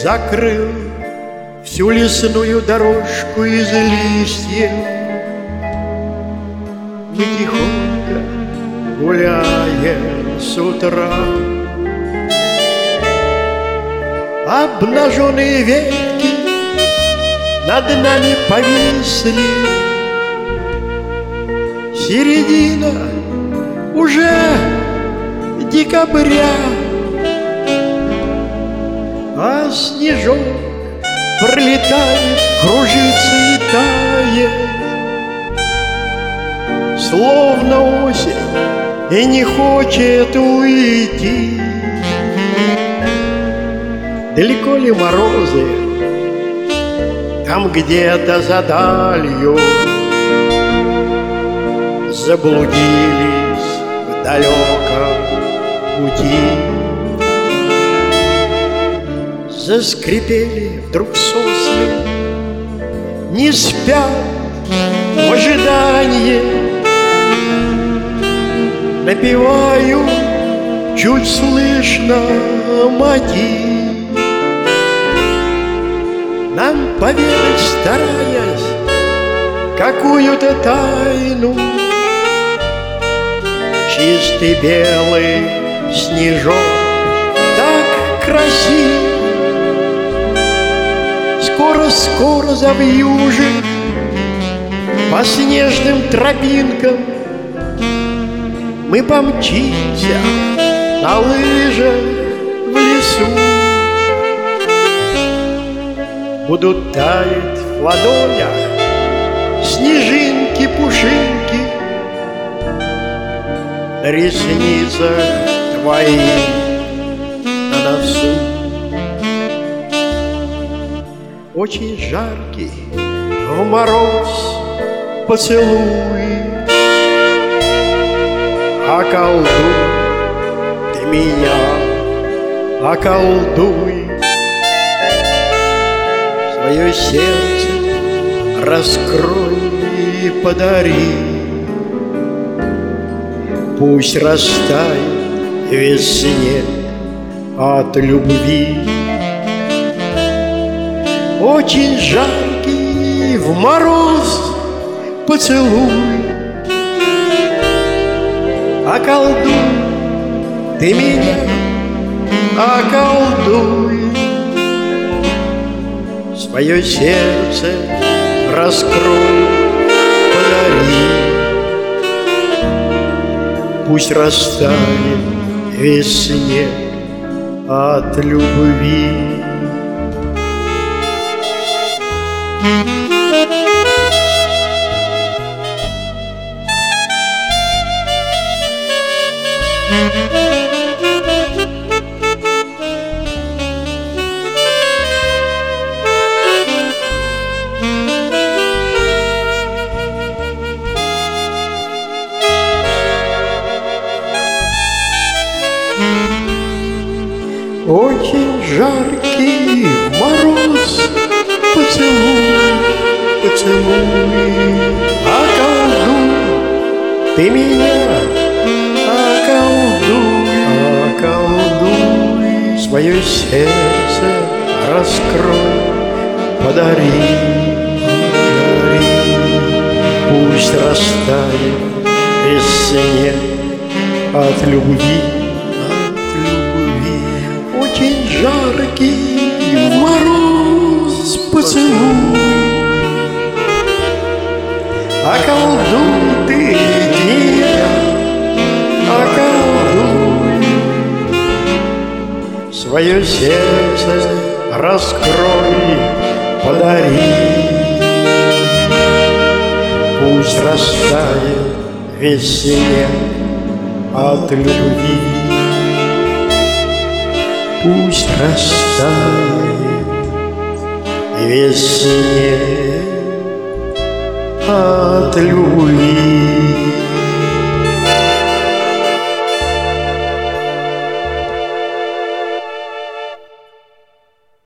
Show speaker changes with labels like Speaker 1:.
Speaker 1: закрыл всю лесную дорожку из листьев. Мы тихонько гуляем с утра. Обнаженные ветки над нами повисли. Середина уже декабря, а снежок пролетает, кружится и тает, словно осень и не хочет уйти. Далеко ли морозы, там где-то за далью заблудились в далеком пути. Заскрипели вдруг сосны, не спят в ожидании, напеваю чуть слышно мотив. Нам поведать, стараясь, какую-то тайну, чистый белый снежок так красив. Скоро-скоро завьюжит по снежным тропинкам. Мы помчимся на лыжах в лесу. Будут таять в ладонях снежинки-пушинки, на ресницах твоих, на носу. Очень жаркий в мороз поцелуй, околдуй ты меня, околдуй. Свое сердце раскрой и подари, пусть растает весь снег от любви. Очень жаркий в мороз поцелуй, околдуй ты меня, околдуй. Свое сердце раскрой, подари, пусть растает весь снег от любви. Очень жаркий мороз поцелуй, поцелуй, околдуй ты меня, околдуй, околдуй. Свое сердце раскрой, подари, подари, пусть растает весь снег от любви. Очень жаркий мороз поцелуй, околдуй ты меня, околдуй. Свое сердце раскрой, подари, пусть растает весь снег от любви. Пусть растает весь снег от любви.